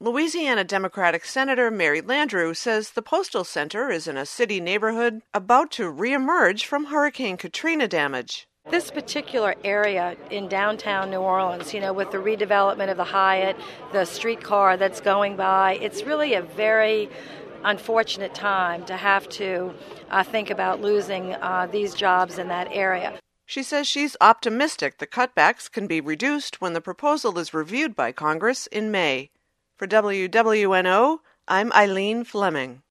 Louisiana Democratic Senator Mary Landrieu says the Postal Center is in a city neighborhood about to reemerge from Hurricane Katrina damage. This particular area in downtown New Orleans, with the redevelopment of the Hyatt, the streetcar that's going by, it's really a very unfortunate time to have to think about losing these jobs in that area. She says she's optimistic the cutbacks can be reduced when the proposal is reviewed by Congress in May. For WWNO, I'm Eileen Fleming.